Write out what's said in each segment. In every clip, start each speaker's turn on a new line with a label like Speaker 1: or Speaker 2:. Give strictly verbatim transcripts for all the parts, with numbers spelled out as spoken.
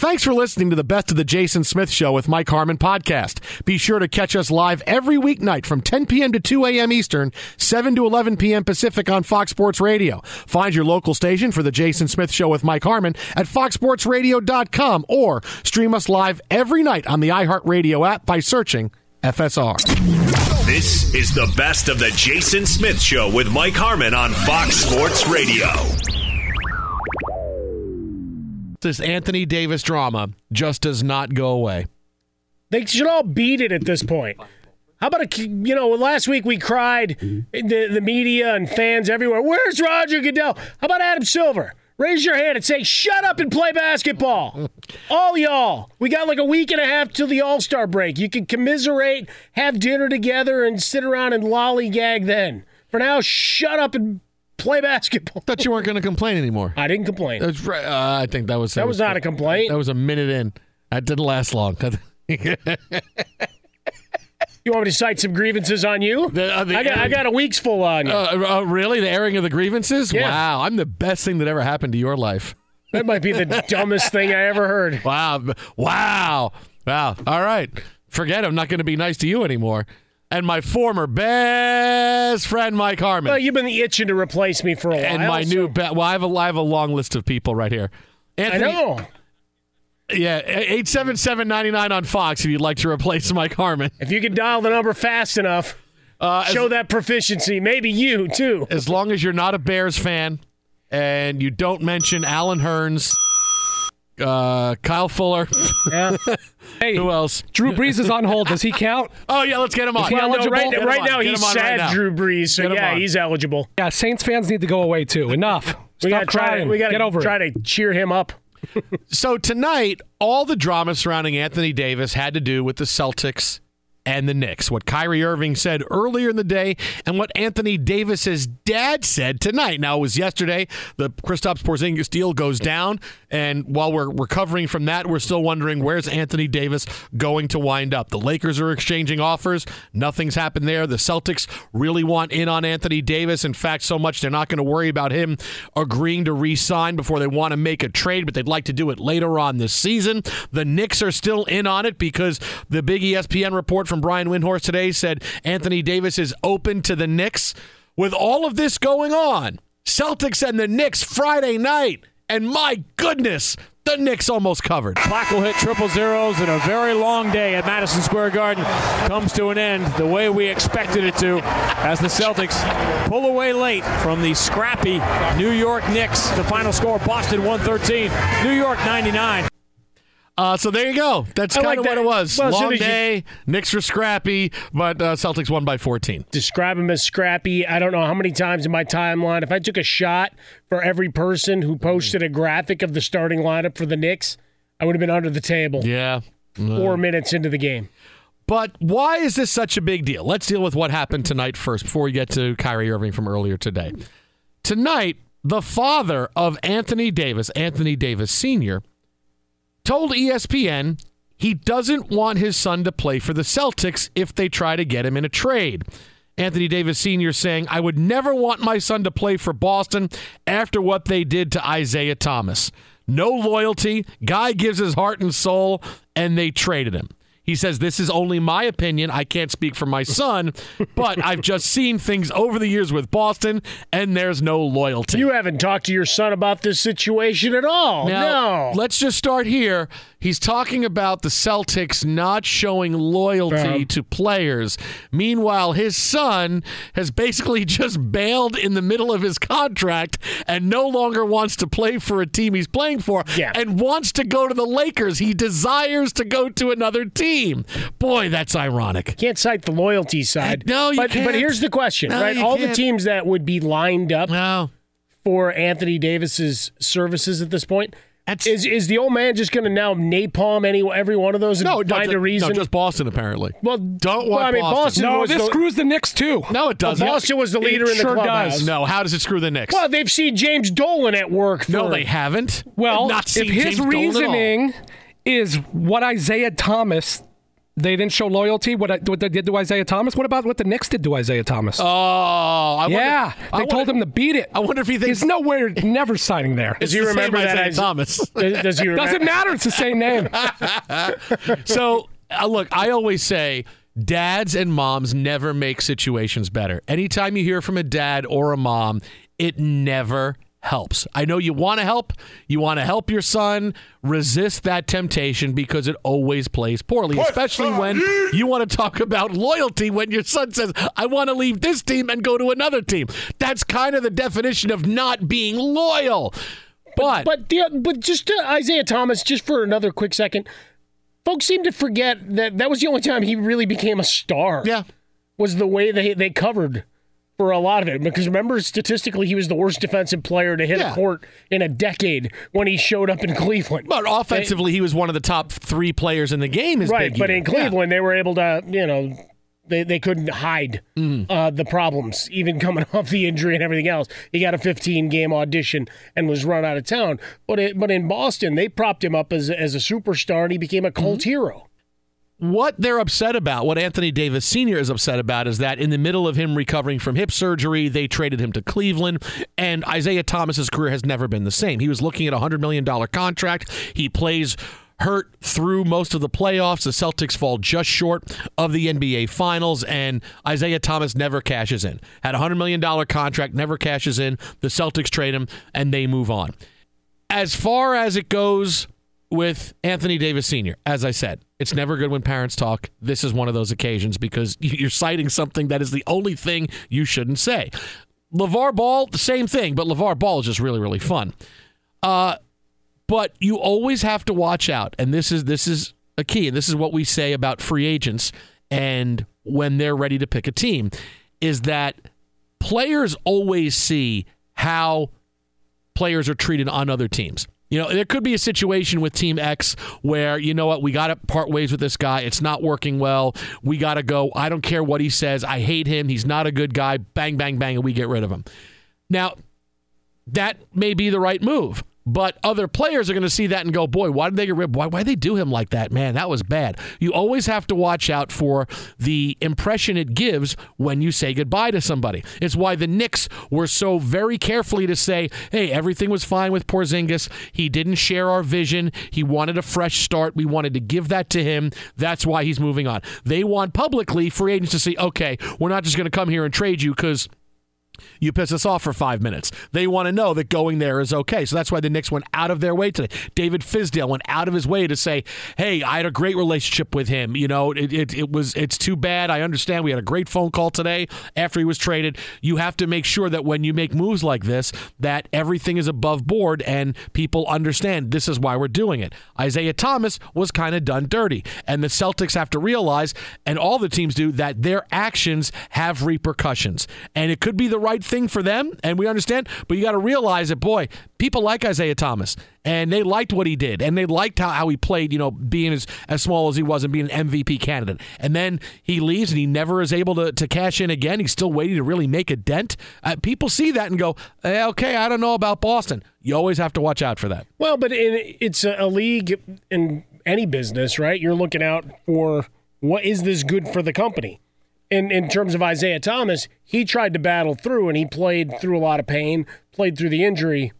Speaker 1: Thanks for listening to the Best of the Jason Smith Show with Mike Harmon podcast. Be sure to catch us live every weeknight from ten p.m. to two a.m. Eastern, seven to eleven p.m. Pacific on Fox Sports Radio. Find your local station for the Jason Smith Show with Mike Harmon at fox sports radio dot com or stream us live every night on the iHeartRadio app by searching F S R.
Speaker 2: This is the Best of the Jason Smith Show with Mike Harmon on Fox Sports Radio.
Speaker 1: This Anthony Davis drama just does not go away.
Speaker 3: They should all beat it at this point. How about, a, you know, last week we cried, the, the media and fans everywhere, where's Roger Goodell? How about Adam Silver? Raise your hand and say, shut up and play basketball. All y'all. We got like a week and a half till the All-Star break. You can commiserate, have dinner together, and sit around and lollygag then. For now, shut up and play basketball.
Speaker 1: Thought you weren't going to complain anymore.
Speaker 3: I didn't complain.
Speaker 1: That's right. Uh, I think that was
Speaker 3: that was, was not a complaint.
Speaker 1: That was a minute in. That didn't last long.
Speaker 3: You want me to cite some grievances on you? The, uh, the I, got, I got a week's full on you.
Speaker 1: Uh, uh, really? The airing of the grievances?
Speaker 3: Yeah.
Speaker 1: Wow. I'm the best thing that ever happened to your life.
Speaker 3: That might be the dumbest thing I ever heard.
Speaker 1: Wow. Wow. Wow. All right. Forget it. I'm not going to be nice to you anymore. And my former best friend, Mike Harmon.
Speaker 3: Well, you've been itching to replace me for a while.
Speaker 1: And my
Speaker 3: so.
Speaker 1: new be- well, I have, a, I have a long list of people right here. Anthony,
Speaker 3: I know.
Speaker 1: Yeah, eight seven seven, nine nine on Fox if you'd like to replace Mike Harmon.
Speaker 3: If you could dial the number fast enough, uh, show as, that proficiency. Maybe you, too.
Speaker 1: As long as you're not a Bears fan and you don't mention Alan Hearns, uh, Kyle Fuller.
Speaker 3: Yeah.
Speaker 4: Hey,
Speaker 1: who else?
Speaker 4: Drew Brees is on hold. Does he count?
Speaker 1: Oh, yeah, let's get him on.
Speaker 3: Well, no, right, right now,
Speaker 1: Get
Speaker 3: he's sad,
Speaker 1: right
Speaker 3: Drew Brees, so yeah, he's eligible.
Speaker 4: Yeah, Saints fans need to go away, too. Enough. Stop
Speaker 3: we gotta
Speaker 4: crying.
Speaker 3: Try to, we got to try
Speaker 4: it.
Speaker 3: to cheer him up.
Speaker 1: So tonight, all the drama surrounding Anthony Davis had to do with the Celtics and the Knicks. What Kyrie Irving said earlier in the day and what Anthony Davis's dad said tonight. Now, it was yesterday. The Kristaps Porzingis deal goes down, and while we're recovering from that, we're still wondering where's Anthony Davis going to wind up. The Lakers are exchanging offers. Nothing's happened there. The Celtics really want in on Anthony Davis. In fact, so much they're not going to worry about him agreeing to re-sign before they want to make a trade, but they'd like to do it later on this season. The Knicks are still in on it because the big E S P N report from Brian Windhorst today said Anthony Davis is open to the Knicks. With all of this going on, Celtics and the Knicks Friday night, and my goodness, the Knicks almost covered.
Speaker 5: Clock will hit triple zeros, and a very long day at Madison Square Garden comes to an end the way we expected it to as the Celtics pull away late from the scrappy New York Knicks. The final score, Boston one thirteen, New York ninety-nine.
Speaker 1: Uh, so there you go. That's kind
Speaker 3: like
Speaker 1: of
Speaker 3: that.
Speaker 1: what it was.
Speaker 3: Well,
Speaker 1: Long
Speaker 3: so
Speaker 1: day.
Speaker 3: you...
Speaker 1: Knicks were scrappy, but uh, Celtics won by fourteen.
Speaker 3: Describe them as scrappy. I don't know how many times in my timeline, if I took a shot for every person who posted a graphic of the starting lineup for the Knicks, I would have been under the table.
Speaker 1: Yeah.
Speaker 3: Four uh, minutes into the game.
Speaker 1: But why is this such a big deal? Let's deal with what happened tonight first before we get to Kyrie Irving from earlier today. Tonight, the father of Anthony Davis, Anthony Davis Senior, told E S P N he doesn't want his son to play for the Celtics if they try to get him in a trade. Anthony Davis Senior saying, I would never want my son to play for Boston after what they did to Isaiah Thomas. No loyalty, guy gives his heart and soul, and they traded him. He says, this is only my opinion. I can't speak for my son, but I've just seen things over the years with Boston, and there's no loyalty.
Speaker 3: You haven't talked to your son about this situation at all.
Speaker 1: Now,
Speaker 3: no.
Speaker 1: Let's just start here. He's talking about the Celtics not showing loyalty um, to players. Meanwhile, his son has basically just bailed in the middle of his contract and no longer wants to play for a team he's playing for
Speaker 3: yeah.
Speaker 1: and wants to go to the Lakers. He desires to go to another team. Boy, that's ironic.
Speaker 3: Can't cite the loyalty side.
Speaker 1: No, you
Speaker 3: but,
Speaker 1: can't.
Speaker 3: But here's the question,
Speaker 1: no,
Speaker 3: right? All
Speaker 1: can't.
Speaker 3: the teams that would be lined up
Speaker 1: no.
Speaker 3: for Anthony Davis's services at this point,
Speaker 1: That's,
Speaker 3: is is the old man just going to now napalm any every one of those and
Speaker 1: no,
Speaker 3: find
Speaker 1: no,
Speaker 3: a reason?
Speaker 1: No, just Boston, apparently.
Speaker 3: Well,
Speaker 1: don't
Speaker 3: well,
Speaker 1: want
Speaker 3: I mean,
Speaker 1: Boston.
Speaker 3: Boston
Speaker 4: No,
Speaker 3: was
Speaker 4: this
Speaker 3: the,
Speaker 4: screws the Knicks, too.
Speaker 1: No, it doesn't.
Speaker 3: Well, Boston was the leader
Speaker 4: it
Speaker 3: in the
Speaker 4: sure
Speaker 3: clubhouse.
Speaker 4: does.
Speaker 1: No, how does it screw the Knicks?
Speaker 3: Well, they've seen James Dolan at work. For,
Speaker 1: no, they haven't.
Speaker 4: Well,
Speaker 1: not
Speaker 4: if his
Speaker 1: James
Speaker 4: reasoning is what Isaiah Thomas They didn't show loyalty. What, I, what they did to Isaiah Thomas? What about what the Knicks did to Isaiah Thomas?
Speaker 1: Oh, I
Speaker 4: yeah.
Speaker 1: Wonder,
Speaker 4: they
Speaker 1: I
Speaker 4: told
Speaker 1: wonder,
Speaker 4: him to beat it.
Speaker 1: I wonder if he thinks
Speaker 4: he's nowhere, never signing there.
Speaker 3: Does he remember that
Speaker 1: Isaiah
Speaker 3: as,
Speaker 1: Thomas?
Speaker 3: Does, does he remember?
Speaker 4: Doesn't matter. It's the same name.
Speaker 1: So, uh, look, I always say dads and moms never make situations better. Anytime you hear from a dad or a mom, it never helps. I know you want to help. You want to help your son. Resist that temptation because it always plays poorly, especially when you want to talk about loyalty when your son says, I want to leave this team and go to another team. That's kind of the definition of not being loyal. But
Speaker 3: But, the, but just uh, Isaiah Thomas, just for another quick second, folks seem to forget that that was the only time he really became a star.
Speaker 1: yeah,
Speaker 3: Was the way they they covered for a lot of it. Because remember, statistically, he was the worst defensive player to hit
Speaker 1: Yeah.
Speaker 3: a court in a decade when he showed up in Cleveland.
Speaker 1: but offensively, he was one of the top three players in the game. His
Speaker 3: Right,
Speaker 1: big
Speaker 3: but
Speaker 1: year.
Speaker 3: in Cleveland, they were able to, you know, they, they couldn't hide
Speaker 1: Mm-hmm.
Speaker 3: uh, the problems, even coming off the injury and everything else. He got a fifteen-game audition and was run out of town. But it, but in Boston, they propped him up as, as a superstar, and he became a cult
Speaker 1: Mm-hmm.
Speaker 3: hero.
Speaker 1: What they're upset about, what Anthony Davis Senior is upset about, is that in the middle of him recovering from hip surgery, they traded him to Cleveland, and Isaiah Thomas's career has never been the same. He was looking at a one hundred million dollars contract. He plays hurt through most of the playoffs. The Celtics fall just short of the N B A Finals, and Isaiah Thomas never cashes in. Had a one hundred million dollars contract, never cashes in. The Celtics trade him, and they move on. As far as it goes with Anthony Davis Senior, as I said, it's never good when parents talk. This is one of those occasions because you're citing something that is the only thing you shouldn't say. LeVar Ball, the same thing, but LeVar Ball is just really, really fun. Uh, but you always have to watch out, and this is this is a key, and this is what we say about free agents and when they're ready to pick a team, is that players always see how players are treated on other teams. You know, there could be a situation with Team X where, you know what, we got to part ways with this guy. It's not working well. We got to go. I don't care what he says. I hate him. He's not a good guy. Bang, bang, bang, and we get rid of him. Now, that may be the right move. But other players are going to see that and go, boy, why did they get rid? Why why they do him like that? Man, that was bad. You always have to watch out for the impression it gives when you say goodbye to somebody. It's why the Knicks were so very carefully to say, hey, everything was fine with Porzingis. He didn't share our vision. He wanted a fresh start. We wanted to give that to him. That's why he's moving on. They want publicly free agents to say, okay, we're not just going to come here and trade you because you piss us off for five minutes. They want to know that going there is okay. So that's why the Knicks went out of their way today. David Fizdale went out of his way to say, hey, I had a great relationship with him. You know, it, it, it was, it's too bad. I understand. We had a great phone call today after he was traded. You have to make sure that when you make moves like this, that everything is above board and people understand this is why we're doing it. Isaiah Thomas was kind of done dirty. And the Celtics have to realize, and all the teams do, that their actions have repercussions. And it could be the right thing for them, and we understand, but you got to realize that, boy, people like Isaiah Thomas, and they liked what he did, and they liked how, how he played, you know, being as, as small as he was and being an M V P candidate. And then he leaves, and he never is able to, to cash in again. He's still waiting to really make a dent. Uh, people see that and go, eh, okay, I don't know about Boston. You always have to watch out for that.
Speaker 3: Well, but in, it's a, a league in any business, right? You're looking out for what is this good for the company. In, in terms of Isaiah Thomas, he tried to battle through, and he played through a lot of pain, played through the injury,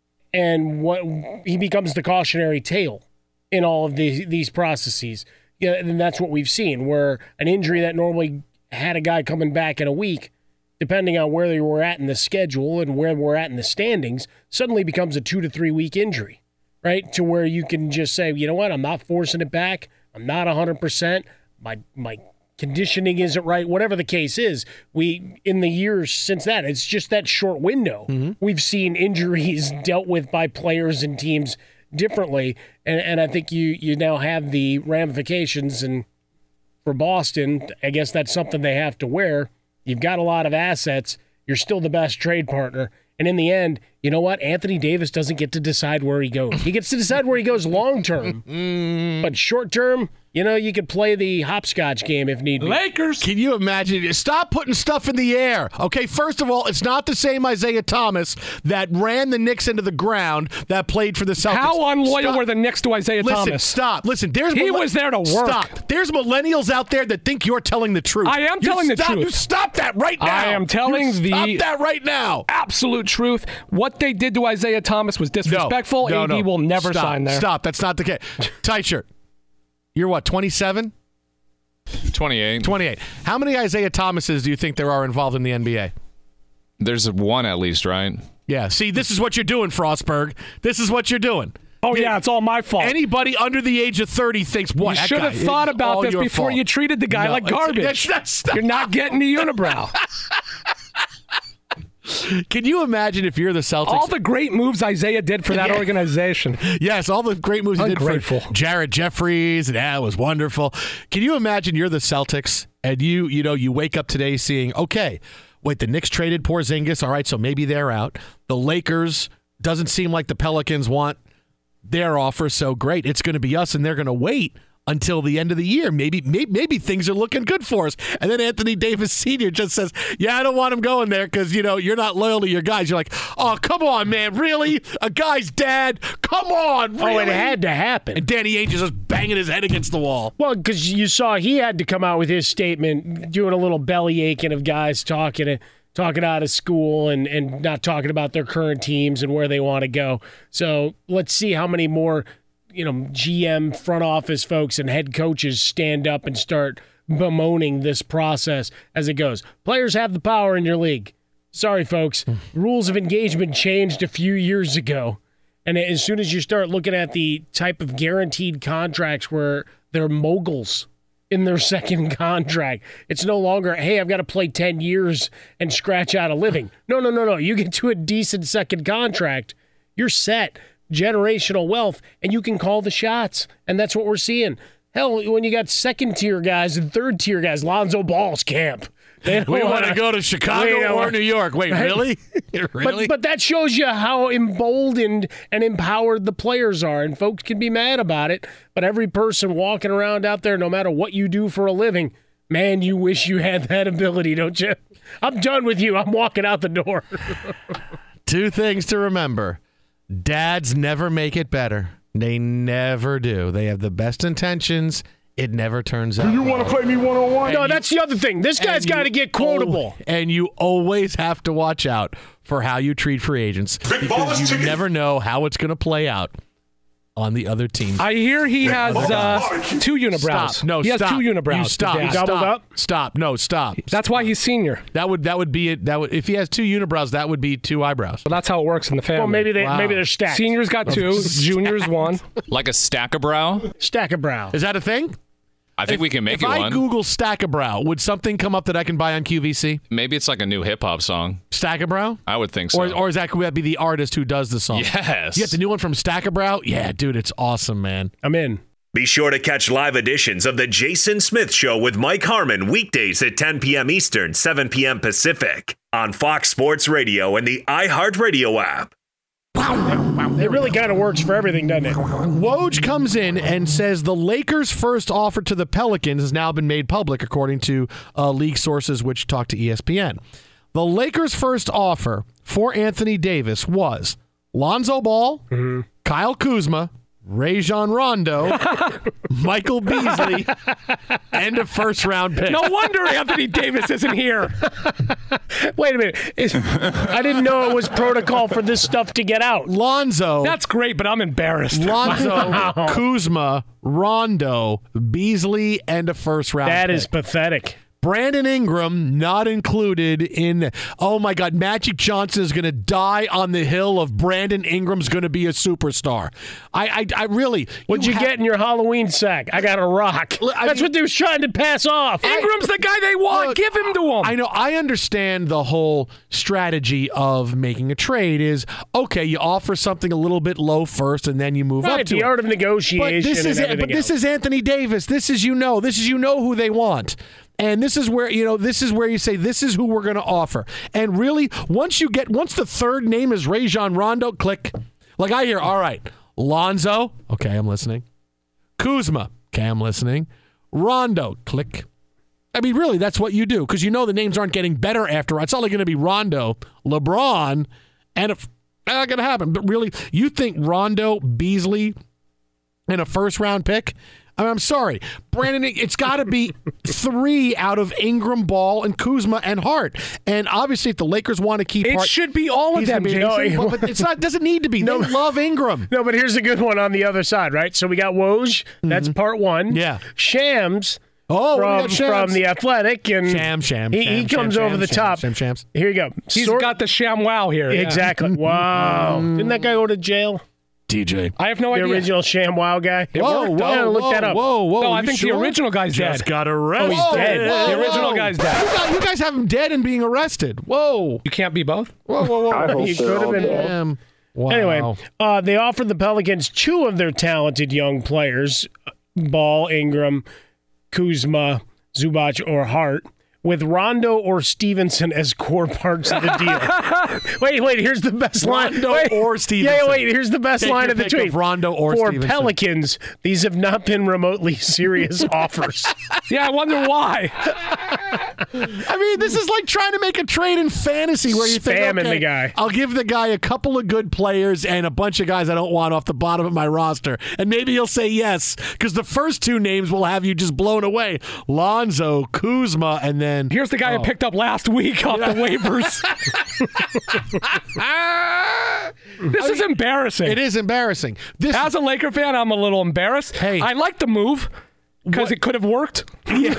Speaker 3: and what he becomes the cautionary tale in all of these, these processes. Yeah, and that's what we've seen, where an injury that normally had a guy coming back in a week, depending on where they were at in the schedule and where we're at in the standings, suddenly becomes a two to three week injury, right? To where you can just say, you know what, I'm not forcing it back. I'm not one hundred percent. My my conditioning isn't right, whatever the case is. We, in the years since that, it's just that short window. Mm-hmm. We've seen injuries dealt with by players and teams differently, and, and I think you you now have the ramifications. And for Boston, I guess that's something they have to wear. You've got a lot of assets. You're still the best trade partner. And in the end, you know what? Anthony Davis doesn't get to decide where he goes. He gets to decide where he goes long term. But short term, you know, you could play the hopscotch game if need be.
Speaker 4: Lakers.
Speaker 1: Can you imagine? Stop putting stuff in the air. Okay, first of all, it's not the same Isaiah Thomas that ran the Knicks into the ground that played for the Celtics.
Speaker 4: How unloyal
Speaker 1: Stop.
Speaker 4: were the Knicks to Isaiah
Speaker 1: Listen,
Speaker 4: Thomas?
Speaker 1: stop. Listen, there's
Speaker 4: He
Speaker 1: millenn-
Speaker 4: was there to work.
Speaker 1: Stop. There's millennials out there that think you're telling the truth.
Speaker 4: I am
Speaker 1: You
Speaker 4: telling the
Speaker 1: stop,
Speaker 4: truth.
Speaker 1: You stop that right now.
Speaker 4: I am telling
Speaker 1: You
Speaker 4: the-
Speaker 1: Stop that right now.
Speaker 4: Absolute truth. What they did to Isaiah Thomas was disrespectful.
Speaker 1: No, no,
Speaker 4: A D
Speaker 1: no.
Speaker 4: will never
Speaker 1: Stop,
Speaker 4: sign there.
Speaker 1: Stop. That's not the case. Tight shirt. You're what, twenty-seven?
Speaker 6: twenty-eight.
Speaker 1: twenty-eight. How many Isaiah Thomases do you think there are involved in the N B A?
Speaker 6: There's one at least, right?
Speaker 1: Yeah. See, this is what you're doing, Frostberg. This is what you're doing.
Speaker 4: Oh, yeah, it's all my fault.
Speaker 1: Anybody under the age of thirty thinks, what?
Speaker 4: You
Speaker 1: that
Speaker 4: should
Speaker 1: guy,
Speaker 4: have thought
Speaker 1: it's
Speaker 4: about
Speaker 1: all
Speaker 4: this
Speaker 1: your
Speaker 4: before
Speaker 1: fault.
Speaker 4: you treated the guy
Speaker 1: No,
Speaker 4: like
Speaker 1: it's-
Speaker 4: garbage.
Speaker 1: it's- that's-
Speaker 4: You're not getting the unibrow.
Speaker 1: Can you imagine if you're the Celtics?
Speaker 4: All the great moves Isaiah did for that
Speaker 1: Yeah.
Speaker 4: organization.
Speaker 1: Yes, all the great moves he did
Speaker 4: Ungrateful.
Speaker 1: for Jared Jeffries, and yeah, it was wonderful. Can you imagine you're the Celtics and you, you know, you wake up today seeing, okay, wait, the Knicks traded Porzingis, all right, so maybe they're out. The Lakers, doesn't seem like the Pelicans want their offer, so great. It's going to be us, and they're going to wait until the end of the year. Maybe, maybe maybe things are looking good for us. And then Anthony Davis Senior just says, yeah, I don't want him going there because, you know, you're not loyal to your guys. You're like, oh, come on, man. Really? A guy's dad? Come on. Really?
Speaker 3: Oh, it had to happen.
Speaker 1: And Danny Ainge is just banging his head against the wall.
Speaker 3: Well, because you saw he had to come out with his statement, doing a little belly aching of guys talking talking out of school and, and not talking about their current teams and where they want to go. So let's see how many more, you know, G M, front office folks and head coaches stand up and start bemoaning this process as it goes. Players have the power in your league. Sorry, folks. Rules of engagement changed a few years ago. And as soon as you start looking at the type of guaranteed contracts where they're moguls in their second contract, it's no longer, hey, I've got to play ten years and scratch out a living. No, no, no, no. You get to a decent second contract, you're set. Generational wealth, and you can call the shots. And that's what we're seeing. Hell, when you got second-tier guys and third-tier guys, Lonzo Ball's camp. They don't
Speaker 1: We want to
Speaker 3: wanna-
Speaker 1: go to Chicago
Speaker 3: we don't
Speaker 1: or
Speaker 3: wanna-
Speaker 1: New York. Wait,
Speaker 3: Right?
Speaker 1: really? really?
Speaker 3: But, but that shows you how emboldened and empowered the players are. And folks can be mad about it, but every person walking around out there, no matter what you do for a living, man, you wish you had that ability, don't you? I'm done with you. I'm walking out the door.
Speaker 1: Two things to remember. Dads never make it better. They never do. They have the best intentions. It never turns out.
Speaker 7: You want to play me one-on-one?
Speaker 3: No, that's the other thing. This guy's
Speaker 1: And
Speaker 3: got to
Speaker 1: you
Speaker 3: get quotable.
Speaker 1: al- and you always have to watch out for how you treat free agents because you
Speaker 7: chicken.
Speaker 1: never know how it's going to play out on the other team.
Speaker 4: I hear he has uh, two unibrows.
Speaker 1: Stop. No,
Speaker 4: he
Speaker 1: stop.
Speaker 4: has two unibrows.
Speaker 1: You stop.
Speaker 4: the dad.
Speaker 3: Doubled
Speaker 1: stop.
Speaker 3: up?
Speaker 1: Stop. No, stop.
Speaker 4: That's why he's senior.
Speaker 1: That would that would be it. That would if he has two unibrows, that would be two eyebrows.
Speaker 4: Well, that's how it works in the family.
Speaker 3: Well, maybe they
Speaker 1: Wow.
Speaker 3: maybe they're stacked.
Speaker 4: Senior's got two, junior's one.
Speaker 6: Like a stack of brow?
Speaker 3: Stack of brow.
Speaker 1: Is that a thing?
Speaker 6: I think we can make
Speaker 1: If
Speaker 6: it
Speaker 1: I
Speaker 6: one.
Speaker 1: Google Stackabrow, would something come up that I can buy on Q V C?
Speaker 6: Maybe it's like a new hip hop song.
Speaker 1: Stackabrow?
Speaker 6: I would think so.
Speaker 1: Or, or is that could that be the artist who does the song?
Speaker 6: yes.
Speaker 1: You get the new one from Stackabrow? Yeah, dude, it's awesome, man.
Speaker 3: I'm in.
Speaker 2: Be sure to catch live editions of The Jason Smith Show with Mike Harmon weekdays at ten p.m. Eastern, seven p.m. Pacific on Fox Sports Radio and the iHeartRadio app.
Speaker 3: It really kind of works for everything, doesn't it?
Speaker 1: Woj comes in and says the Lakers' first offer to the Pelicans has now been made public, according to uh, league sources which talked to E S P N. The Lakers' first offer for Anthony Davis was Lonzo Ball, mm-hmm. Kyle Kuzma, Rajon Rondo, Michael Beasley, and a first-round pick.
Speaker 4: No wonder Anthony Davis isn't here.
Speaker 3: Wait a minute. Is- I didn't know it was protocol for this stuff to get out.
Speaker 1: Lonzo,
Speaker 4: That's great, but I'm embarrassed.
Speaker 1: Lonzo, Kuzma, Rondo, Beasley, and a first-round
Speaker 3: That
Speaker 1: pick.
Speaker 3: is pathetic.
Speaker 1: Brandon Ingram not included in. Oh my God, Magic Johnson is going to die on the hill of Brandon Ingram's going to be a superstar. I, I, I really.
Speaker 3: What'd you,
Speaker 1: have-
Speaker 3: get in your Halloween sack? I got a rock.
Speaker 1: I
Speaker 3: That's
Speaker 1: mean-
Speaker 3: what they was trying to pass off.
Speaker 4: Ingram's the guy they want.
Speaker 1: Look,
Speaker 4: Give him to him.
Speaker 1: I know. I understand the whole strategy of making a trade is okay. You offer something a little bit low first, and then you move
Speaker 3: Right,
Speaker 1: up to
Speaker 3: the
Speaker 1: it.
Speaker 3: art of negotiation
Speaker 1: But this
Speaker 3: and
Speaker 1: is
Speaker 3: everything
Speaker 1: but this
Speaker 3: else.
Speaker 1: is Anthony Davis. This is you know. This is you know who they want. And this is where, you know, this is where you say, this is who we're going to offer. And really, once you get, once the third name is Rajon Rondo, click. Like I hear, all right, Lonzo, okay, I'm listening. Kuzma, okay, I'm listening. Rondo, click. I mean, really, that's what you do, because you know the names aren't getting better after. It's only going to be Rondo, LeBron, and if that's not going to happen. But really, you think Rondo, Beasley, and a first-round pick? I mean, I'm sorry. Brandon, it's got to be three out of Ingram, Ball, and Kuzma and Hart. And obviously, if the Lakers want to keep
Speaker 4: It
Speaker 1: Hart,
Speaker 4: should be all of
Speaker 1: he's
Speaker 4: them,
Speaker 1: gonna be-
Speaker 4: Jason.
Speaker 1: Well, but it's not. Doesn't need to be. They love Ingram.
Speaker 3: No, but here's a good one on the other side, right? So we got Woj. That's part one.
Speaker 1: Yeah.
Speaker 3: Shams.
Speaker 1: Oh, we
Speaker 3: from,
Speaker 1: got Shams.
Speaker 3: from the Athletic, and
Speaker 1: Sham, sham,
Speaker 3: he,
Speaker 1: sham,
Speaker 3: he comes
Speaker 1: sham,
Speaker 3: over
Speaker 1: sham,
Speaker 3: the
Speaker 1: sham,
Speaker 3: top.
Speaker 1: sham, shams.
Speaker 3: Here you go.
Speaker 4: He's
Speaker 3: Sort-
Speaker 4: got the sham wow here. yeah.
Speaker 3: exactly. Wow. Didn't that guy go to jail?
Speaker 1: D J.
Speaker 4: I have no
Speaker 3: The
Speaker 4: idea.
Speaker 3: original Sham Wow guy.
Speaker 1: Whoa, whoa,
Speaker 3: Yeah, look
Speaker 1: whoa,
Speaker 3: that up.
Speaker 1: whoa, whoa.
Speaker 4: No, I
Speaker 1: you
Speaker 4: think
Speaker 1: sure?
Speaker 4: the original guy's dead.
Speaker 1: Just got arrested.
Speaker 3: Oh, he's dead.
Speaker 1: Whoa,
Speaker 4: The original
Speaker 1: whoa.
Speaker 4: guy's dead.
Speaker 1: You, got, you guys have him dead and being arrested. Whoa.
Speaker 4: You can't be both?
Speaker 1: Whoa, whoa, whoa.
Speaker 7: I hope
Speaker 3: He
Speaker 7: they're
Speaker 3: could have
Speaker 7: all
Speaker 3: been
Speaker 7: dead.
Speaker 1: Damn. Wow.
Speaker 3: Anyway, uh, they offered the Pelicans two of their talented young players, Ball, Ingram, Kuzma, Zubac, or Hart, with Rondo or Stevenson as core parts of the deal. wait, wait, here's the best line.
Speaker 1: Rondo
Speaker 3: wait,
Speaker 1: or Stevenson.
Speaker 3: Yeah, wait, here's the best
Speaker 1: Take
Speaker 3: line
Speaker 1: your
Speaker 3: of the
Speaker 1: pick
Speaker 3: tweet.
Speaker 1: of Rondo or
Speaker 3: For
Speaker 1: Stevenson.
Speaker 3: Pelicans, these have not been remotely serious offers.
Speaker 4: Yeah, I wonder why.
Speaker 1: I mean, this is like trying to make a trade in fantasy where you think,
Speaker 3: Spamming
Speaker 1: okay,
Speaker 3: the guy.
Speaker 1: I'll give the guy a couple of good players and a bunch of guys I don't want off the bottom of my roster. And maybe he'll say yes, because the first two names will have you just blown away. Lonzo, Kuzma, and then...
Speaker 4: Here's the guy I picked up last week off the waivers. This is embarrassing.
Speaker 1: It is embarrassing. This
Speaker 4: As a Laker fan, I'm a little embarrassed.
Speaker 1: Hey.
Speaker 4: I like the move because it could have worked.
Speaker 1: yeah,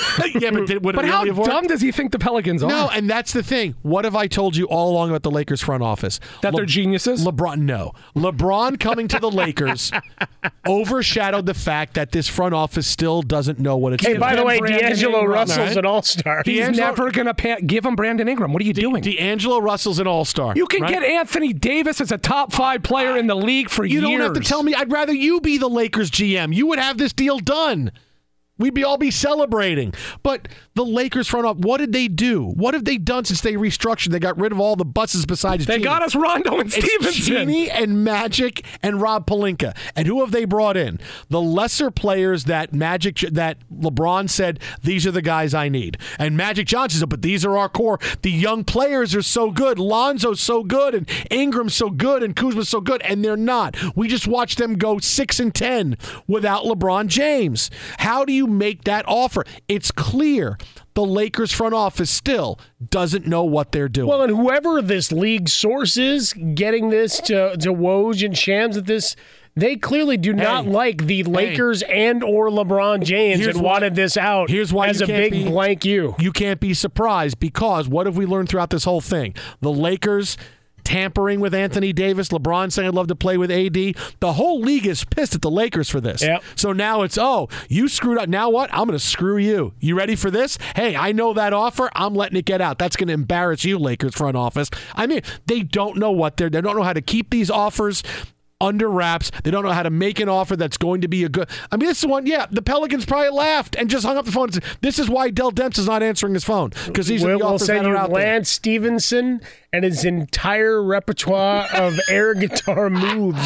Speaker 1: but did, would
Speaker 4: But
Speaker 1: it
Speaker 4: how
Speaker 1: really have worked?
Speaker 4: dumb does he think the Pelicans are?
Speaker 1: No, and that's the thing. What have I told you all along about the Lakers front office?
Speaker 4: That they're geniuses?
Speaker 1: LeBron, no. LeBron coming to the Lakers overshadowed the fact that this front office still doesn't know what it's
Speaker 3: Hey,
Speaker 1: doing.
Speaker 3: by the way,
Speaker 4: Brandon
Speaker 3: D'Angelo
Speaker 4: Ingram,
Speaker 3: Russell's
Speaker 1: right?
Speaker 3: an all-star.
Speaker 4: He's
Speaker 1: D'Angelo-
Speaker 4: never going to pa- give him Brandon Ingram. What are you doing?
Speaker 1: D'Angelo Russell's an all-star.
Speaker 4: You can
Speaker 1: right?
Speaker 4: get Anthony Davis as a top five player in the league for
Speaker 1: You
Speaker 4: years.
Speaker 1: don't have to tell me. I'd rather you be the Lakers G M. You would have this deal done. We'd be all be celebrating. But the Lakers front office, what did they do? What have they done since they restructured? They got rid of all the buses besides
Speaker 4: They
Speaker 1: Genie.
Speaker 4: got us Rondo and
Speaker 1: It's
Speaker 4: Stevenson.
Speaker 1: Genie and Magic and Rob Pelinka. And who have they brought in? The lesser players that Magic, that LeBron said, these are the guys I need. And Magic Johnson said, but these are our core. The young players are so good. Lonzo's so good, and Ingram's so good, and Kuzma's so good, and they're not. We just watched them go six and ten without LeBron James. How do you make that offer? It's clear the Lakers front office still doesn't know what they're doing.
Speaker 3: Well, and whoever this league source is getting this to, to Woj and Shams at this, they clearly do not
Speaker 1: Hey.
Speaker 3: like the Lakers and or LeBron James
Speaker 1: Here's
Speaker 3: and
Speaker 1: why-
Speaker 3: wanted this out
Speaker 1: here's why
Speaker 3: as
Speaker 1: you
Speaker 3: a
Speaker 1: can't
Speaker 3: big
Speaker 1: be-
Speaker 3: blank you.
Speaker 1: You can't be surprised, because what have we learned throughout this whole thing? The Lakers tampering with Anthony Davis, LeBron saying I'd love to play with A D. The whole league is pissed at the Lakers for this.
Speaker 3: Yep.
Speaker 1: So now it's, oh, you screwed up. Now what? I'm going to screw you. You ready for this? Hey, I know that offer. I'm letting it get out. That's going to embarrass you, Lakers front office. I mean, they don't know what they're, they don't know how to keep these offers under wraps. They don't know how to make an offer that's going to be a good. I mean, this is one. Yeah, the Pelicans probably laughed and just hung up the phone. This is why Del Demps is not answering his phone, because these are
Speaker 3: We'll,
Speaker 1: the
Speaker 3: we'll
Speaker 1: offers
Speaker 3: send
Speaker 1: that
Speaker 3: you
Speaker 1: are out there.
Speaker 3: Lance Stevenson and his entire repertoire of air guitar moves.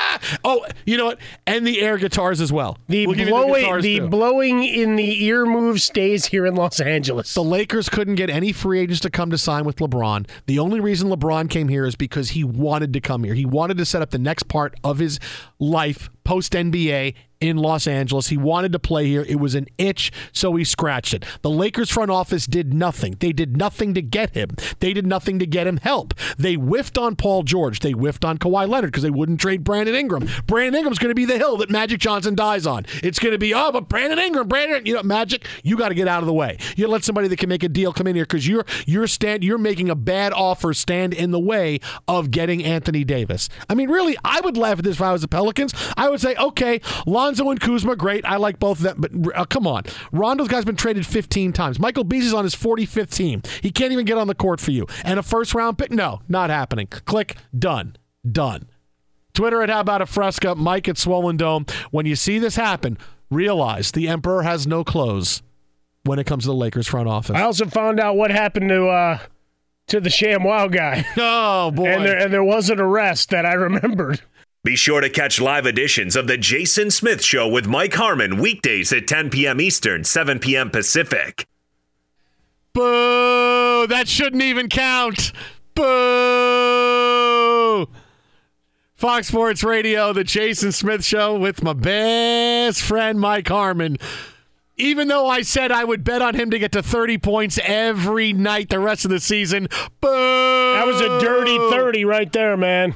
Speaker 1: Oh, you know what? And the air guitars as well.
Speaker 3: The
Speaker 1: We'll give you
Speaker 3: blowing,
Speaker 1: guitars,
Speaker 3: the
Speaker 1: too.
Speaker 3: blowing in the ear move stays here in Los Angeles.
Speaker 1: The Lakers couldn't get any free agents to come to sign with LeBron. The only reason LeBron came here is because he wanted to come here. He wanted to set up the next part of his life post-N B A in Los Angeles. He wanted to play here. It was an itch, so he scratched it. The Lakers front office did nothing. They did nothing to get him. They did nothing to get him help. They whiffed on Paul George. They whiffed on Kawhi Leonard because they wouldn't trade Brandon Ingram. Brandon Ingram's going to be the hill that Magic Johnson dies on. It's going to be, oh, but Brandon Ingram, Brandon, you know, Magic, you got to get out of the way. You let somebody that can make a deal come in here, because you're you're stand you're making a bad offer stand in the way of getting Anthony Davis. I mean, really, I would laugh at this if I was the Pelicans. I would say, okay, Lonzo and Kuzma, great. I like both of them, but uh, come on. Rondo's guy's been traded fifteen times. Michael Beasley's on his forty-fifth team. He can't even get on the court for you. And a first-round pick? No, not happening. Click, done. Done. Twitter at How About a Fresca, Mike at Swollen Dome. When you see this happen, realize the emperor has no clothes. when it comes to the Lakers front office.
Speaker 3: I also found out what happened to uh, to the ShamWow guy.
Speaker 1: Oh, boy.
Speaker 3: And there, and there was an arrest that I remembered.
Speaker 2: Be sure to catch live editions of The Jason Smith Show with Mike Harmon weekdays at ten p.m. Eastern, seven p.m. Pacific.
Speaker 1: Boo! That shouldn't even count. Boo! Fox Sports Radio, The Jason Smith Show with my best friend Mike Harmon. Even though I said I would bet on him to get to thirty points every night the rest of the season, boo!
Speaker 3: That was a dirty thirty right there, man.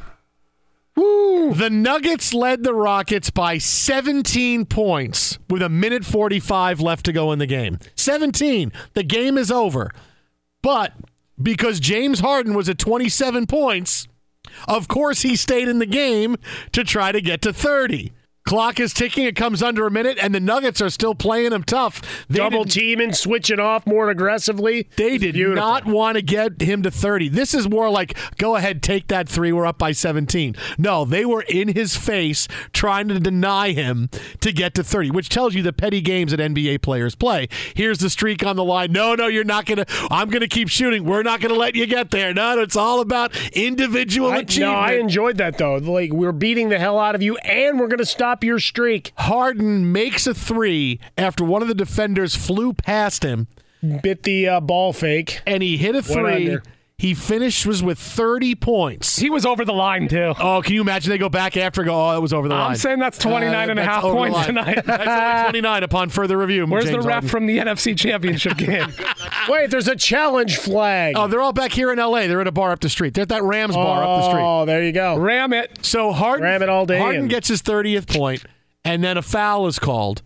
Speaker 1: Woo. The Nuggets led the Rockets by seventeen points with a minute forty-five left to go in the game. seventeen. The game is over. But because James Harden was at twenty-seven points, of course he stayed in the game to try to get to thirty. Clock is ticking. It comes under a minute, and the Nuggets are still playing them tough. They
Speaker 3: Double
Speaker 1: did,
Speaker 3: teaming, switching off more aggressively.
Speaker 1: They did
Speaker 3: Beautiful.
Speaker 1: not want to get him to thirty. This is more like, go ahead, take that three. We're up by seventeen. No, they were in his face trying to deny him to get to thirty, which tells you the petty games that N B A players play. Here's the streak on the line. No, no, you're not going to. I'm going to keep shooting. We're not going to let you get there. No, it's all about individual
Speaker 3: I,
Speaker 1: achievement.
Speaker 3: no, I enjoyed that, though. Like, we're beating the hell out of you, and we're going to stop your streak.
Speaker 1: Harden makes a three after one of the defenders flew past him.
Speaker 3: Bit the uh, ball fake.
Speaker 1: And he hit a three.
Speaker 3: under.
Speaker 1: He finished was with thirty points.
Speaker 4: He was over the line, too.
Speaker 1: Oh, can you imagine they go back after and go, oh, that was over the line.
Speaker 4: I'm saying that's twenty-nine
Speaker 1: Uh,
Speaker 4: and a
Speaker 1: that's
Speaker 4: half
Speaker 1: over the
Speaker 4: points
Speaker 1: line.
Speaker 4: tonight.
Speaker 1: That's only twenty-nine upon further review.
Speaker 4: Where's
Speaker 1: James
Speaker 4: the ref
Speaker 1: Harden.
Speaker 4: from the N F C Championship game?
Speaker 3: Wait, there's a challenge flag.
Speaker 1: Oh, they're all back here in L A. They're at a bar up the street. They're at that Rams bar up the street.
Speaker 3: Oh, there you go.
Speaker 4: Ram it.
Speaker 1: So Harden,
Speaker 3: Ram it all day
Speaker 1: Harden
Speaker 3: in.
Speaker 1: gets his thirtieth point, and then a foul is called.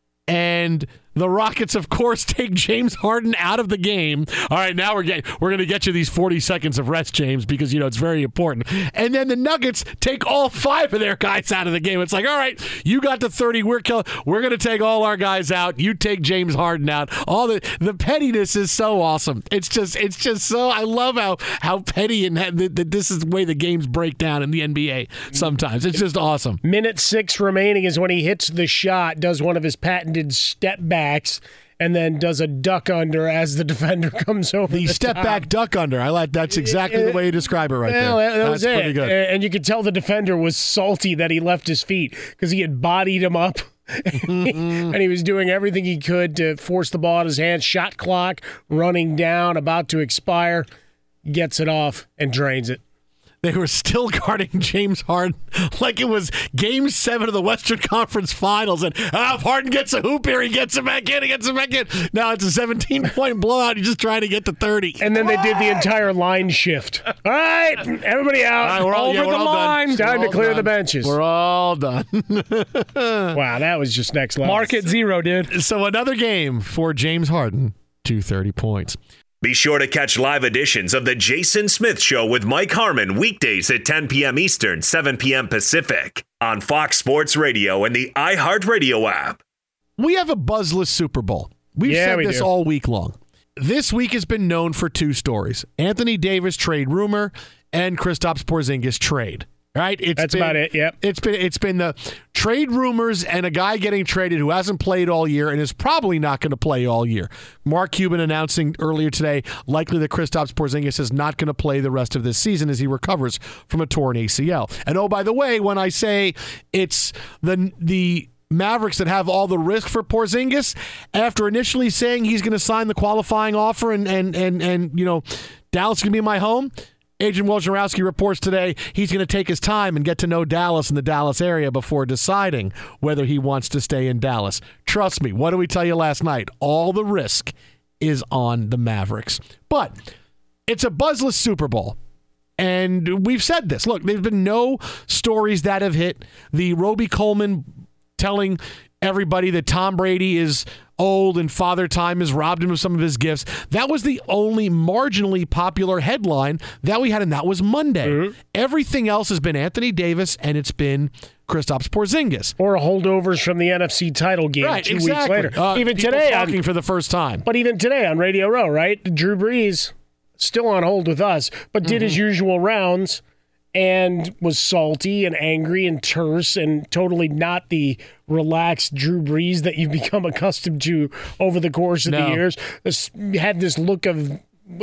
Speaker 1: And the Rockets, of course, take James Harden out of the game. All right, now we're getting we're going to get you these forty seconds of rest, James, because you know it's very important. And then the Nuggets take all five of their guys out of the game. It's like, all right, you got to thirty. We're kill- we're going to take all our guys out. You take James Harden out. All the the pettiness is so awesome. It's just it's just so I love how how petty and that this is the way the games break down in the N B A. Sometimes it's just awesome.
Speaker 3: Minute six remaining is when he hits the shot, does one of his patented step backs, and then does a duck under as the defender comes over.
Speaker 1: The,
Speaker 3: the
Speaker 1: step
Speaker 3: top.
Speaker 1: back duck under. I like that's exactly the way you describe it right
Speaker 3: Well,
Speaker 1: there.
Speaker 3: that, that was
Speaker 1: that's
Speaker 3: it.
Speaker 1: pretty good.
Speaker 3: And you could tell the defender was salty that he left his feet because he had bodied him up. And he was doing everything he could to force the ball out of his hands. Shot clock running down, about to expire. Gets it off and drains it.
Speaker 1: They were still guarding James Harden like it was Game Seven of the Western Conference Finals. And ah, if Harden gets a hoop here, he gets it back in. He gets it back in. Now it's a seventeen-point blowout. He's just trying to get to thirty.
Speaker 3: And then they did the entire line shift. All right, everybody out.
Speaker 1: All right, we're all,
Speaker 3: over
Speaker 1: yeah, we're
Speaker 3: the
Speaker 1: all
Speaker 3: line.
Speaker 1: done.
Speaker 3: It's time
Speaker 1: We're
Speaker 3: to
Speaker 1: all
Speaker 3: clear
Speaker 1: done.
Speaker 3: the benches.
Speaker 1: We're all done.
Speaker 3: Wow, that was just next level.
Speaker 4: Market zero, dude.
Speaker 1: So another game for James Harden, two thirty points.
Speaker 2: Be sure to catch live editions of The Jason Smith Show with Mike Harmon weekdays at ten p.m. Eastern, seven p.m. Pacific on Fox Sports Radio and the iHeartRadio app.
Speaker 1: We have a buzzless Super Bowl. We've
Speaker 3: Yeah,
Speaker 1: said
Speaker 3: we
Speaker 1: this
Speaker 3: do.
Speaker 1: all week long. This week has been known for two stories: Anthony Davis trade rumor and Kristaps Porzingis trade. Right? It's
Speaker 3: That's
Speaker 1: been,
Speaker 3: about it, yep.
Speaker 1: It's been it's been the trade rumors and a guy getting traded who hasn't played all year and is probably not going to play all year. Mark Cuban announcing earlier today likely that Kristaps Porzingis is not going to play the rest of this season as he recovers from a torn A C L. And oh, by the way, when I say it's the the Mavericks that have all the risk for Porzingis, after initially saying he's going to sign the qualifying offer and and and and you know Dallas is going to be my home. Agent Wojnarowski reports today he's going to take his time and get to know Dallas and the Dallas area before deciding whether he wants to stay in Dallas. Trust me, what did we tell you last night? All the risk is on the Mavericks. But it's a buzzless Super Bowl. And we've said this. Look, there's been no stories that have hit. The Roby Coleman telling everybody that Tom Brady is old and Father Time has robbed him of some of his gifts. That was the only marginally popular headline that we had, and that was Monday. Mm-hmm. Everything else has been Anthony Davis, and it's been Kristaps Porzingis.
Speaker 3: Or holdovers from the N F C title game
Speaker 1: right,
Speaker 3: two
Speaker 1: exactly.
Speaker 3: weeks later.
Speaker 1: Uh,
Speaker 3: even
Speaker 1: people
Speaker 3: today,
Speaker 1: talking
Speaker 3: on,
Speaker 1: for the first time.
Speaker 3: But even today on Radio Row, right? Drew Brees still on hold with us, but did mm-hmm. his usual rounds and was salty and angry and terse and totally not the relaxed Drew Brees that you've become accustomed to over the course of
Speaker 1: No.
Speaker 3: the years. This, had this look of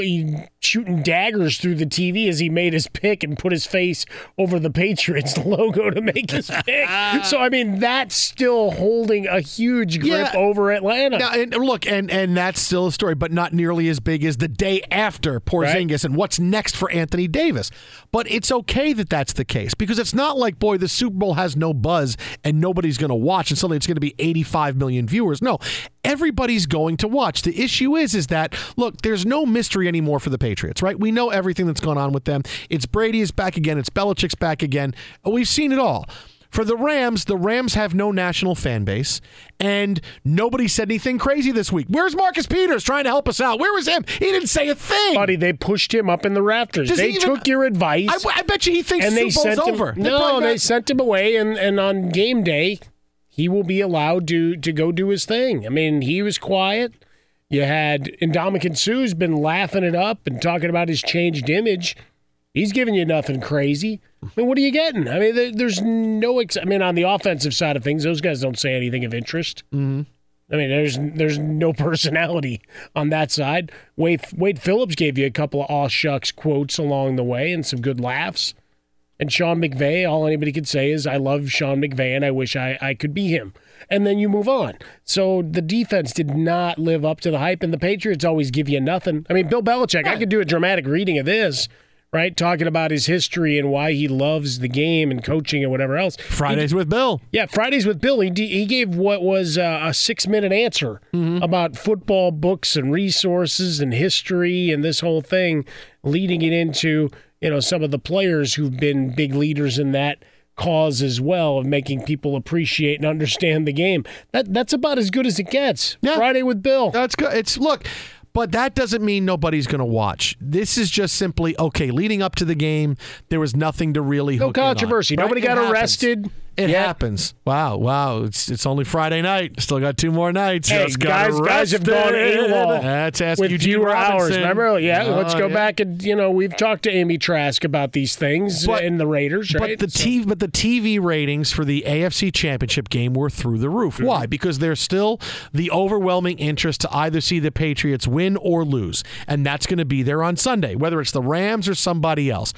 Speaker 3: shooting daggers through the T V as he made his pick and put his face over the Patriots logo to make his pick. So, I mean, that's still holding a huge grip
Speaker 1: Yeah.
Speaker 3: over Atlanta.
Speaker 1: Now, and look, and, and that's still a story, but not nearly as big as the day after Porzingis
Speaker 3: Right.
Speaker 1: and what's next for Anthony Davis. But it's okay that that's the case because it's not like, boy, the Super Bowl has no buzz and nobody's going to watch and suddenly it's going to be eighty-five million viewers. No, everybody's going to watch. The issue is, is that, look, there's no mystery anymore for the Patriots, right? We know everything that's gone on with them. It's Brady is back again. It's Belichick's back again. We've seen it all. For the Rams, the Rams have no national fan base, and nobody said anything crazy this week. Where's Marcus Peters trying to help us out? Where was him? He didn't say a thing.
Speaker 3: Buddy, they pushed him up in the rafters.
Speaker 1: Does
Speaker 3: they
Speaker 1: he even-
Speaker 3: took your advice.
Speaker 1: I, I bet you he thinks
Speaker 3: and
Speaker 1: the
Speaker 3: they
Speaker 1: Super Bowl's
Speaker 3: sent him,
Speaker 1: over. They're
Speaker 3: No,
Speaker 1: probably
Speaker 3: they
Speaker 1: not-
Speaker 3: sent him away, and, and on game day, he will be allowed to to go do his thing. I mean, he was quiet. You had Ndamukong Suh's been laughing it up and talking about his changed image. He's giving you nothing crazy. I mean, what are you getting? I mean, there, there's no. Ex- I mean, on the offensive side of things, those guys don't say anything of interest. Mm-hmm. I mean, there's there's no personality on that side. Wade Wade Phillips gave you a couple of aw shucks quotes along the way and some good laughs. And Sean McVay, all anybody could say is, I love Sean McVay and I wish I, I could be him. And then you move on. So the defense did not live up to the hype, and the Patriots always give you nothing. I mean, Bill Belichick, I could do a dramatic reading of this, right? Talking about his history and why he loves the game and coaching and whatever else.
Speaker 1: Fridays with Bill.
Speaker 3: Yeah, Fridays with Bill. He, d- he gave what was uh, a six-minute answer about football books and resources and history and this whole thing, leading it into, you know, some of the players who've been big leaders in that cause as well, of making people appreciate and understand the game. That That's about as good as it gets.
Speaker 1: Yeah.
Speaker 3: Friday with Bill.
Speaker 1: That's good. It's look, but that doesn't mean nobody's going to watch. This is just simply okay. Leading up to the game, there was nothing to really
Speaker 3: No
Speaker 1: hook in on,
Speaker 3: controversy.
Speaker 1: right?
Speaker 3: Nobody
Speaker 1: It
Speaker 3: got
Speaker 1: happens.
Speaker 3: arrested.
Speaker 1: It
Speaker 3: yet.
Speaker 1: happens. Wow, wow. It's it's only Friday night. Still got two more nights.
Speaker 3: Hey,
Speaker 1: Just got
Speaker 3: guys, guys have gone
Speaker 1: arrested.
Speaker 3: AWOL
Speaker 1: That's Ask
Speaker 3: with
Speaker 1: Eugene
Speaker 3: fewer hours.
Speaker 1: Robinson.
Speaker 3: Remember? Yeah,
Speaker 1: Oh,
Speaker 3: let's go
Speaker 1: yeah.
Speaker 3: back and, you know, we've talked to Amy Trask about these things
Speaker 1: But-
Speaker 3: in the Raiders, right?
Speaker 1: But the
Speaker 3: So-
Speaker 1: T V, but the T V ratings for the A F C Championship game were through the roof.
Speaker 3: Mm-hmm.
Speaker 1: Why? Because there's still the overwhelming interest to either see the Patriots win or lose, and that's going to be there on Sunday, whether it's the Rams or somebody else.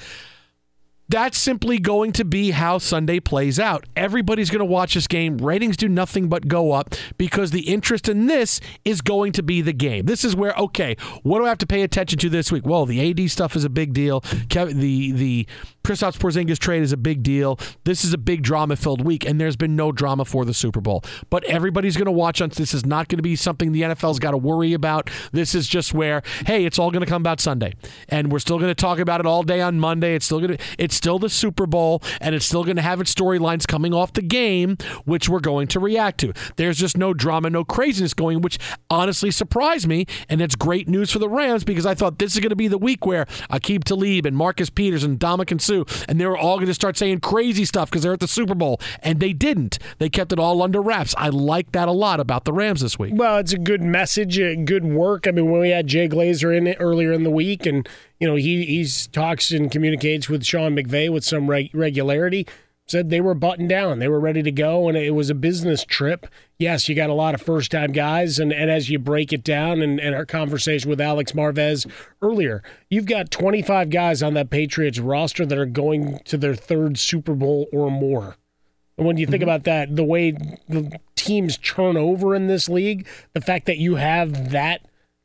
Speaker 1: That's simply going to be how Sunday plays out. Everybody's going to watch this game. Ratings do nothing but go up because the interest in this is going to be the game. This is where, okay, what do I have to pay attention to this week? Well, the A D stuff is a big deal. Kev- the the Kristaps Porzingis trade is a big deal. This is a big drama-filled week, and there's been no drama for the Super Bowl. But everybody's going to watch on. This is not going to be something the N F L's got to worry about. This is just where, hey, it's all going to come about Sunday, and we're still going to talk about it all day on Monday. It's still going to. It's still the Super Bowl, and it's still going to have its storylines coming off the game, which we're going to react to. There's just no drama, no craziness going, which honestly surprised me, and it's great news for the Rams because I thought this is going to be the week where Aqib Talib and Marcus Peters and Ndamukong Suh, and they were all going to start saying crazy stuff because they're at the Super Bowl, and they didn't. They kept it all under wraps. I like that a lot about the Rams this week.
Speaker 3: Well, it's a good message, uh, good work. I mean, when we had Jay Glazer in it earlier in the week, and you know he he's talks and communicates with Sean McVay with some reg- regularity, said they were buttoned down, they were ready to go, and it was a business trip. Yes, you got a lot of first-time guys, and, and as you break it down, and, and our conversation with Alex Marvez earlier, you've got twenty-five guys on that Patriots roster that are going to their third Super Bowl or more. And when you think about that, the way the teams turn over in this league, the fact that you have that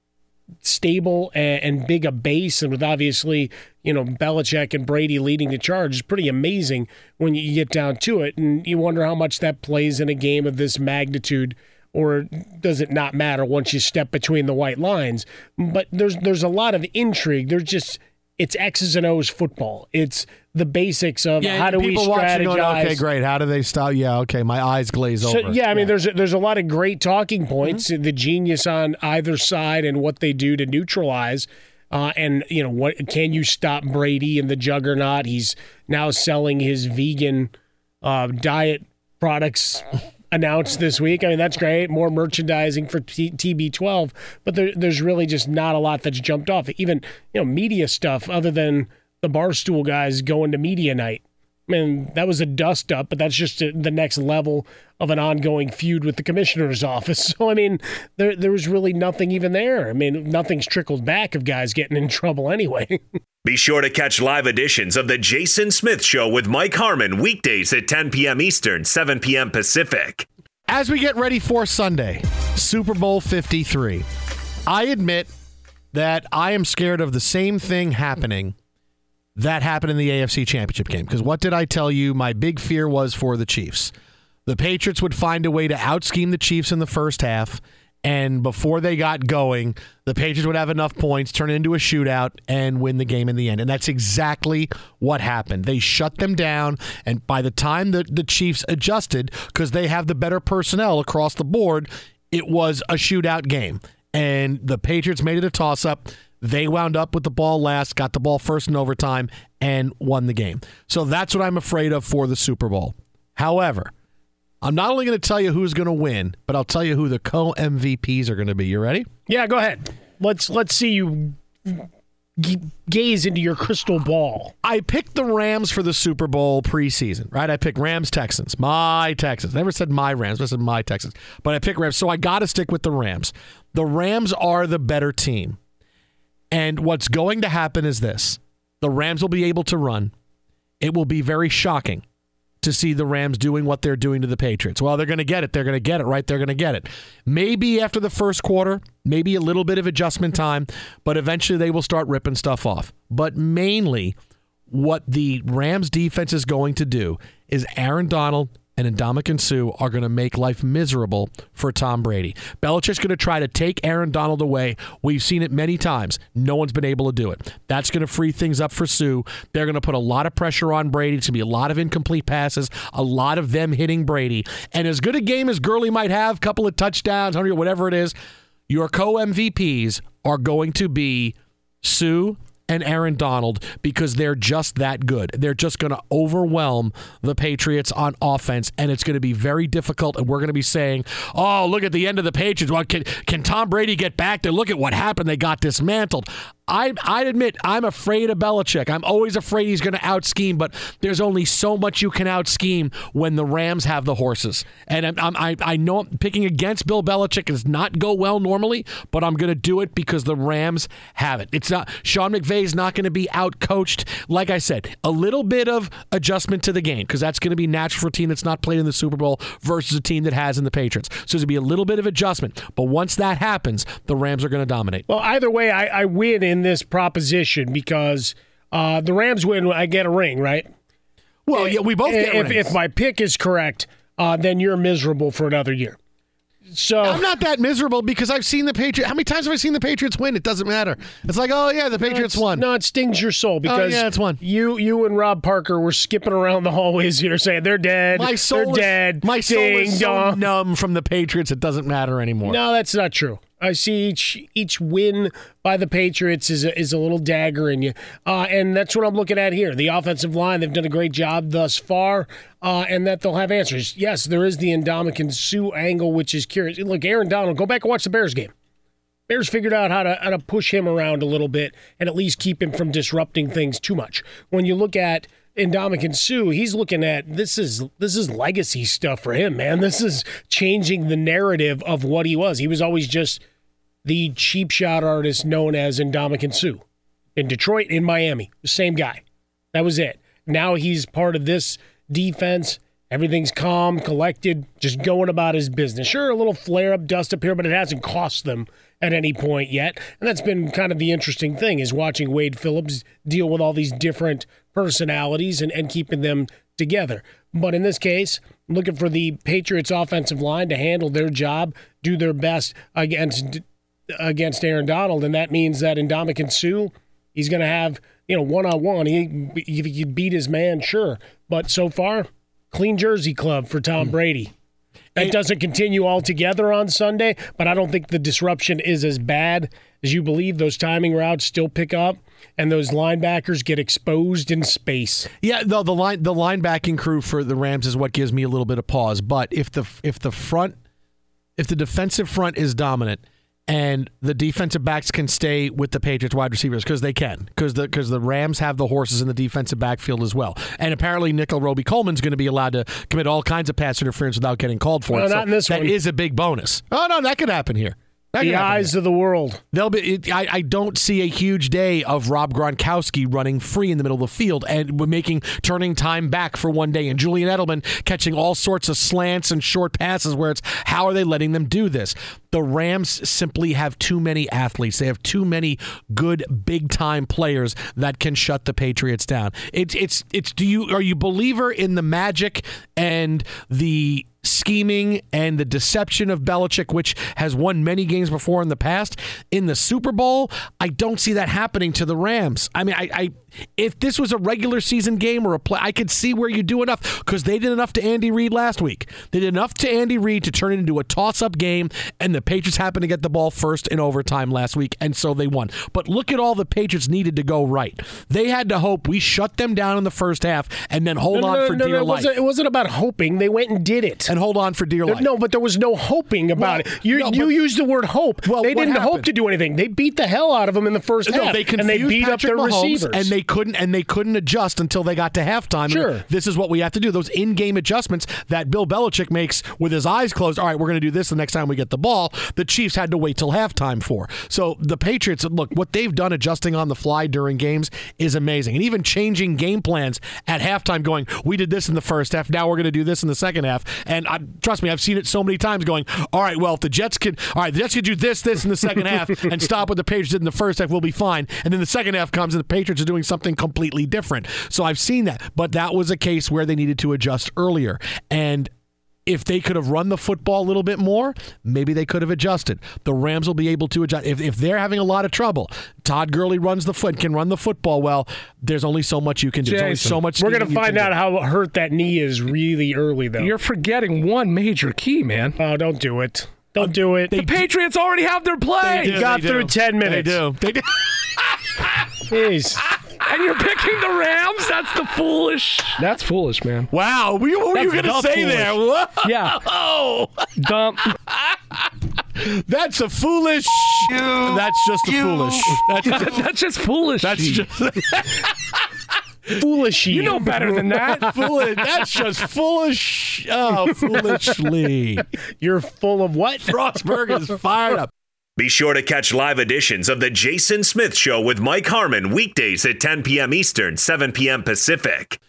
Speaker 3: stable and, and big a base, and with obviously, you know, Belichick and Brady leading the charge is pretty amazing when you get down to it. And you wonder how much that plays in a game of this magnitude, or does it not matter once you step between the white lines? But there's there's a lot of intrigue. There's just it's X's and O's football. It's the basics of
Speaker 1: Yeah,
Speaker 3: how do we
Speaker 1: people watching
Speaker 3: strategize.
Speaker 1: going, okay, great. How do they stop? Yeah, okay, my eyes glaze
Speaker 3: So,
Speaker 1: over.
Speaker 3: yeah, I mean, there's a, there's a lot of great talking points. The genius on either side and what they do to neutralize, uh, and you know, what can you stop Brady and the juggernaut? He's now selling his vegan uh, diet products. Announced this week. I mean, that's great. More merchandising for T- TB twelve, but there, there's really just not a lot that's jumped off. Even you know, media stuff other than the Barstool guys going to media night. I mean, that was a dust up, but that's just a, the next level of an ongoing feud with the commissioner's office. So, I mean, there there was really nothing even there. I mean, nothing's trickled back of guys getting in trouble anyway.
Speaker 2: Be sure to catch live editions of The Jason Smith Show with Mike Harmon weekdays at ten p.m. Eastern, seven p.m. Pacific.
Speaker 1: As we get ready for Sunday, Super Bowl fifty-three, I admit that I am scared of the same thing happening that happened in the A F C Championship game. Because what did I tell you my big fear was for the Chiefs? The Patriots would find a way to out-scheme the Chiefs in the first half, and before they got going, the Patriots would have enough points, turn it into a shootout, and win the game in the end. And that's exactly what happened. They shut them down, and by the time the, the Chiefs adjusted, because they have the better personnel across the board, it was a shootout game. And the Patriots made it a toss-up. They wound up with the ball last, got the ball first in overtime, and won the game. So that's what I'm afraid of for the Super Bowl. However, I'm not only going to tell you who's going to win, but I'll tell you who the co-M V Ps are going to be. You ready?
Speaker 3: Yeah, go ahead. Let's let's see you g- gaze into your crystal ball.
Speaker 1: I picked the Rams for the Super Bowl preseason, right? I picked Rams, Texans. My Texans. Never said my Rams, I said my Texans. But I picked Rams, so I got to stick with the Rams. The Rams are the better team. And what's going to happen is this. The Rams will be able to run. It will be very shocking to see the Rams doing what they're doing to the Patriots. Well, they're going to get it. They're going to get it, right? They're going to get it. Maybe after the first quarter, maybe a little bit of adjustment time, but eventually they will start ripping stuff off. But mainly, what the Rams defense is going to do is Aaron Donald and Ndamukong Suh are going to make life miserable for Tom Brady. Belichick's going to try to take Aaron Donald away. We've seen it many times. No one's been able to do it. That's going to free things up for Suh. They're going to put a lot of pressure on Brady. It's going to be a lot of incomplete passes, a lot of them hitting Brady. And as good a game as Gurley might have, couple of touchdowns, whatever it is, your co-M V Ps are going to be Suh and Aaron Donald because they're just that good. They're just going to overwhelm the Patriots on offense, and it's going to be very difficult, and we're going to be saying, oh, look at the end of the Patriots. Well, can, can Tom Brady get back to look at what happened? They got dismantled. I, I'd admit I'm afraid of Belichick. I'm always afraid he's going to out-scheme, but there's only so much you can out-scheme when the Rams have the horses. And I'm, I'm, I, I know picking against Bill Belichick does not go well normally, but I'm going to do it because the Rams have it. It's not Sean McVay's not going to be out-coached. Like I said, a little bit of adjustment to the game because that's going to be natural for a team that's not played in the Super Bowl versus a team that has in the Patriots. So there's going to be a little bit of adjustment. But once that happens, the Rams are going to dominate.
Speaker 3: Well, either way, I, I win in this proposition because uh, the Rams win, I get a ring, right?
Speaker 1: Well, yeah, we both get
Speaker 3: if,
Speaker 1: rings.
Speaker 3: if my pick is correct, uh, then you're miserable for another year. So
Speaker 1: I'm not that miserable because I've seen the Patriots. How many times have I seen the Patriots win? It doesn't matter. It's like, oh, yeah, the Patriots
Speaker 3: no,
Speaker 1: won.
Speaker 3: No, it stings your soul because
Speaker 1: oh, yeah, it's won.
Speaker 3: You, you and Rob Parker were skipping around the hallways here saying they're dead.
Speaker 1: My soul
Speaker 3: they're
Speaker 1: is,
Speaker 3: dead.
Speaker 1: My soul
Speaker 3: Ding,
Speaker 1: is so
Speaker 3: dong.
Speaker 1: numb from the Patriots, it doesn't matter anymore.
Speaker 3: No, that's not true. I see each each win by the Patriots is a, is a little dagger in you. Uh, and that's what I'm looking at here. The offensive line, they've done a great job thus far, uh, and that they'll have answers. Yes, there is the Ndamukong Suh angle, which is curious. Look, Aaron Donald, go back and watch the Bears game. Bears figured out how to, how to push him around a little bit and at least keep him from disrupting things too much. When you look at Ndamukong Suh, he's looking at this is this is legacy stuff for him, man. This is changing the narrative of what he was. He was always just the cheap shot artist known as Ndamukong Suh. In Detroit, in Miami, the same guy. That was it. Now he's part of this defense. Everything's calm, collected, just going about his business. Sure, a little flare-up, dust up here, but it hasn't cost them at any point yet. And that's been kind of the interesting thing, is watching Wade Phillips deal with all these different personalities and, and keeping them together. But in this case, looking for the Patriots offensive line to handle their job, do their best against against Aaron Donald, and that means that Ndamukong Suh, he's going to have, you know, one-on-one. He, if he could beat his man, sure. But so far, clean jersey club for Tom Brady. It doesn't continue altogether on Sunday, but I don't think the disruption is as bad as you believe. Those timing routes still pick up, and those linebackers get exposed in space.
Speaker 1: Yeah, the the line the linebacking crew for the Rams is what gives me a little bit of pause. But if the if the front, if the defensive front is dominant, and the defensive backs can stay with the Patriots wide receivers because they can, because the because the Rams have the horses in the defensive backfield as well. And apparently Nickel Roby Coleman's going to be allowed to commit all kinds of pass interference without getting called for
Speaker 3: no,
Speaker 1: it.
Speaker 3: Not
Speaker 1: so
Speaker 3: in this
Speaker 1: that
Speaker 3: one.
Speaker 1: is a big bonus. Oh, no, that could happen here. That
Speaker 3: The eyes
Speaker 1: here.
Speaker 3: of the world.
Speaker 1: They'll be. It, I, I don't see a huge day of Rob Gronkowski running free in the middle of the field and we're making turning time back for one day, and Julian Edelman catching all sorts of slants and short passes where it's how are they letting them do this? The Rams simply have too many athletes. They have too many good big time players that can shut the Patriots down. It's it's it's. Do you are you a believer in the magic and the scheming and the deception of Belichick, which has won many games before in the past? In the Super Bowl, I don't see that happening to the Rams. I mean, I, I if this was a regular season game or a play, I could see where you do enough because they did enough to Andy Reid last week. They did enough to Andy Reid to turn it into a toss-up game, and the Patriots happened to get the ball first in overtime last week, and so they won. But look at all the Patriots needed to go right. They had to hope we shut them down in the first half and then hold
Speaker 3: no,
Speaker 1: on
Speaker 3: no,
Speaker 1: for
Speaker 3: no,
Speaker 1: dear
Speaker 3: no, it
Speaker 1: life.
Speaker 3: wasn't, it wasn't about hoping. They went and did it.
Speaker 1: And hold on for dear life.
Speaker 3: No, but there was no hoping about
Speaker 1: Well,
Speaker 3: it. You
Speaker 1: no,
Speaker 3: you
Speaker 1: but-
Speaker 3: used the word hope.
Speaker 1: Well,
Speaker 3: they
Speaker 1: what
Speaker 3: didn't hope
Speaker 1: happened?
Speaker 3: to do anything. They beat the hell out of them in the first
Speaker 1: No,
Speaker 3: half,
Speaker 1: they
Speaker 3: and they
Speaker 1: confused
Speaker 3: beat up
Speaker 1: Patrick
Speaker 3: their
Speaker 1: Mahomes,
Speaker 3: receivers.
Speaker 1: and they couldn't and they couldn't adjust until they got to halftime.
Speaker 3: Sure.
Speaker 1: And this is what we have to do. Those in-game adjustments that Bill Belichick makes with his eyes closed. All right, we're going to do this the next time we get the ball. The Chiefs had to wait till halftime for. So the Patriots, look, what they've done adjusting on the fly during games is amazing, and even changing game plans at halftime. Going, we did this in the first half. Now we're going to do this in the second half. And I, trust me, I've seen it so many times. Going, all right, well, if the Jets could, all right, the Jets could do this, this in the second half, and stop what the Patriots did in the first half, we'll be fine. And then the second half comes, and the Patriots are doing something completely different. So I've seen that, but that was a case where they needed to adjust earlier. And if they could have run the football a little bit more, maybe they could have adjusted. The Rams will be able to adjust. If, if they're having a lot of trouble, Todd Gurley runs the foot, can run the football well, there's only so much you can do. There's only
Speaker 4: Jason,
Speaker 1: so much
Speaker 3: We're going to
Speaker 1: scheming you
Speaker 3: find
Speaker 1: can
Speaker 3: out
Speaker 1: do.
Speaker 3: how hurt that knee is really early, though.
Speaker 4: You're forgetting one major key, man.
Speaker 3: oh, don't do it. Don't do it.
Speaker 4: The Patriots already have their play.
Speaker 1: They do,
Speaker 3: got
Speaker 1: they
Speaker 3: through
Speaker 1: do.
Speaker 3: ten minutes.
Speaker 1: They do. They do.
Speaker 3: Jeez.
Speaker 4: And you're picking the Rams? That's the foolish. That's foolish, man.
Speaker 1: Wow. What were you
Speaker 4: That's
Speaker 1: going to
Speaker 4: the
Speaker 1: say
Speaker 4: foolish.
Speaker 1: there? Whoa.
Speaker 4: Yeah.
Speaker 1: Oh,
Speaker 4: Dump.
Speaker 1: that's a foolish. That's just a foolish. That's,
Speaker 4: That's just foolish.
Speaker 1: that's just
Speaker 3: Foolish.
Speaker 4: You know better than that.
Speaker 1: foolish. That's just foolish. Oh, foolishly.
Speaker 3: You're full of what?
Speaker 1: Frostberg is fired up.
Speaker 2: Be sure to catch live editions of The Jason Smith Show with Mike Harmon weekdays at ten p.m. Eastern, seven p.m. Pacific.